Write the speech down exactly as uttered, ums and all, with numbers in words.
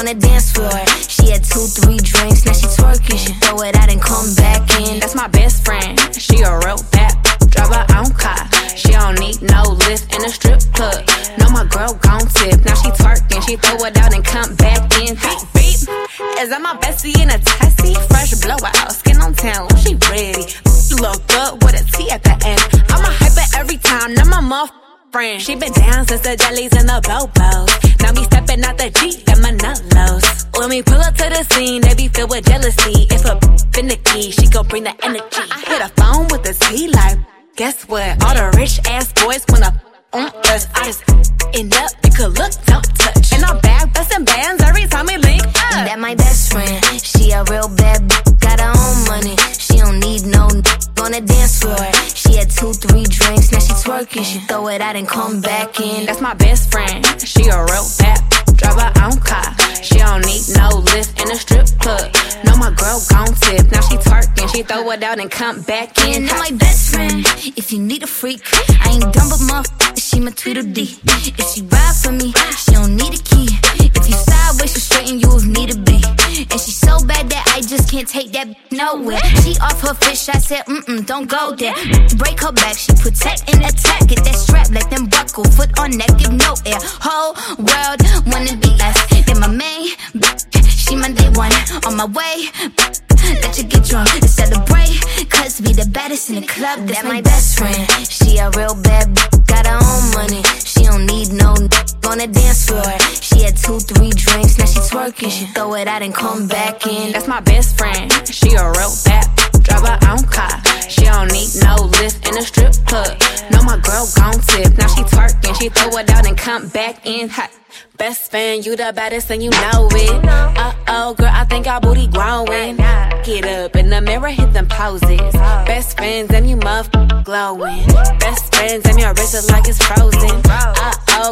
on the dance floor. She had two, three drinks, now she twerking. She throw it out and come back in. That's my best friend, she a real bad. Drive her own car, she don't need no lift in a strip club. No, my girl gon' tip, now she twerking. She throw it out and come back in. Beep, beep. Is that my bestie in a tessie? Fresh blowout, skin on town, she ready. Look good with a T at the end. I'm a hyper every time, now my muff friend. She been down since the jellies and the bobos. Now me stepping out the Jeep and my nut-lows. When we pull up to the scene, they be filled with jealousy. If a finicky, she gon' bring the energy. I hit a phone with a T like, guess what? All the rich ass boys wanna on us. I just end up, you could look, don't touch. And I'm back bustin' bands every time we link up. That my best friend, she a real bad b- got her own money. She don't need no n- on the dance floor. She had two, three drinks, now she twerking. She throw it out and come back in. That's my best friend, she a real bad. Drive her own car, she don't need no lift in a strip club. No, my girl gon' tip, now she twerking. She throw it out and come back in. And my best friend, if you need a freak, I ain't dumb but motherfucker, she my Tweedledee. If she ride for me, she don't need a key. If you sideways, she straighten you if need to be. And she so bad that I just can't take that nowhere. She off her fish, I said, mm-mm, don't go there. Break her back, she protect and attack. Get that strap, let them buckle, foot on neck, give no air. Whole world wanna be us. Then my main, she my day one. On my way, let you get drunk and celebrate. Cause we the baddest in the club, that's my best friend. She a real bad, got her own money. She don't need no on the dance floor. She had two, three drinks, now she twerking. She throw it out and come back in. That's my best friend, she a real bad. Drive her own car, she don't need no lift in a strip club. No, my girl gon' tip, now she twerking. She throw it out and come back in hot. Best friend, you the baddest and you know it. Uh-oh, girl, I think our booty growing. Get up in the mirror, hit them poses. Best friends and you muff glowing. Best friends and your wrist is like it's frozen. Uh-oh,